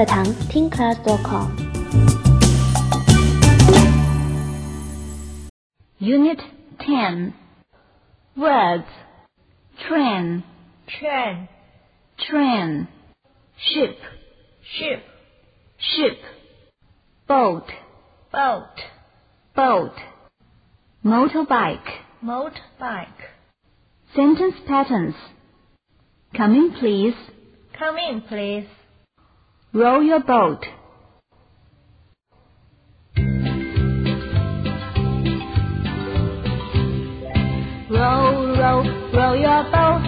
课堂听 class.com。 Unit 10 Words Train train, Train Ship ship, Ship Boat boat, Boat Motorbike motorbike. Sentence patterns Come in please Come in, please. Row your boat Row, row, row your boat